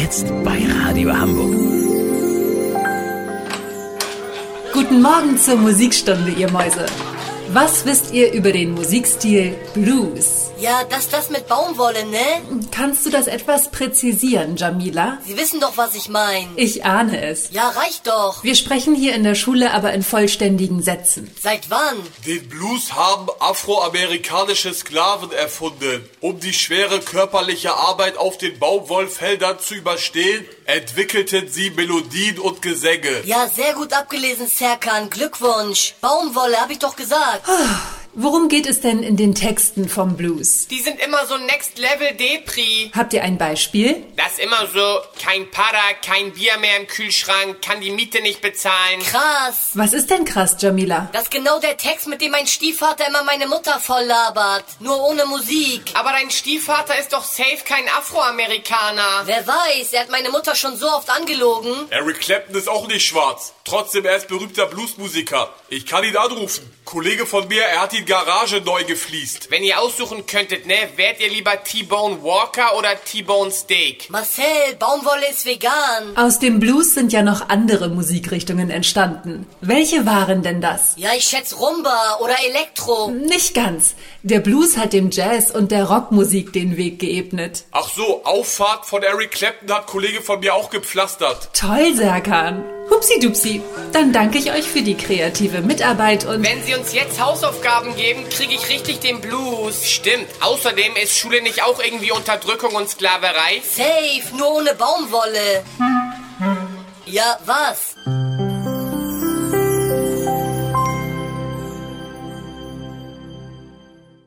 Jetzt bei Radio Hamburg. Guten Morgen zur Musikstunde, ihr Mäuse. Was wisst ihr über den Musikstil Blues? Ja, das mit Baumwolle, ne? Kannst du das etwas präzisieren, Jamila? Sie wissen doch, was ich meine. Ich ahne es. Ja, reicht doch. Wir sprechen hier in der Schule aber in vollständigen Sätzen. Seit wann? Den Blues haben afroamerikanische Sklaven erfunden. Um die schwere körperliche Arbeit auf den Baumwollfeldern zu überstehen, entwickelten sie Melodien und Gesänge. Ja, sehr gut abgelesen, Serkan. Glückwunsch. Baumwolle, hab ich doch gesagt. Worum geht es denn in den Texten vom Blues? Die sind immer so Next Level Depri. Habt ihr ein Beispiel? Das ist immer so, kein Para, kein Bier mehr im Kühlschrank, kann die Miete nicht bezahlen. Krass. Was ist denn krass, Jamila? Das ist genau der Text, mit dem mein Stiefvater immer meine Mutter voll labert. Nur ohne Musik. Aber dein Stiefvater ist doch safe kein Afroamerikaner. Wer weiß, er hat meine Mutter schon so oft angelogen. Eric Clapton ist auch nicht schwarz. Trotzdem, er ist berühmter Bluesmusiker. Ich kann ihn anrufen. Kollege von mir, er hat die Garage neu gefliest. Wenn ihr aussuchen könntet, ne, wärt ihr lieber T-Bone Walker oder T-Bone Steak? Marcel, Baumwolle ist vegan. Aus dem Blues sind ja noch andere Musikrichtungen entstanden. Welche waren denn das? Ja, ich schätze Rumba oder Elektro. Nicht ganz. Der Blues hat dem Jazz und der Rockmusik den Weg geebnet. Ach so, Auffahrt von Eric Clapton hat Kollege von mir auch gepflastert. Toll, Serkan. Hupsi-dupsi. Dann danke ich euch für die kreative Mitarbeit und... Wenn Sie uns jetzt Hausaufgaben geben, kriege ich richtig den Blues. Stimmt. Außerdem ist Schule nicht auch irgendwie Unterdrückung und Sklaverei? Safe, nur ohne Baumwolle. Ja, was?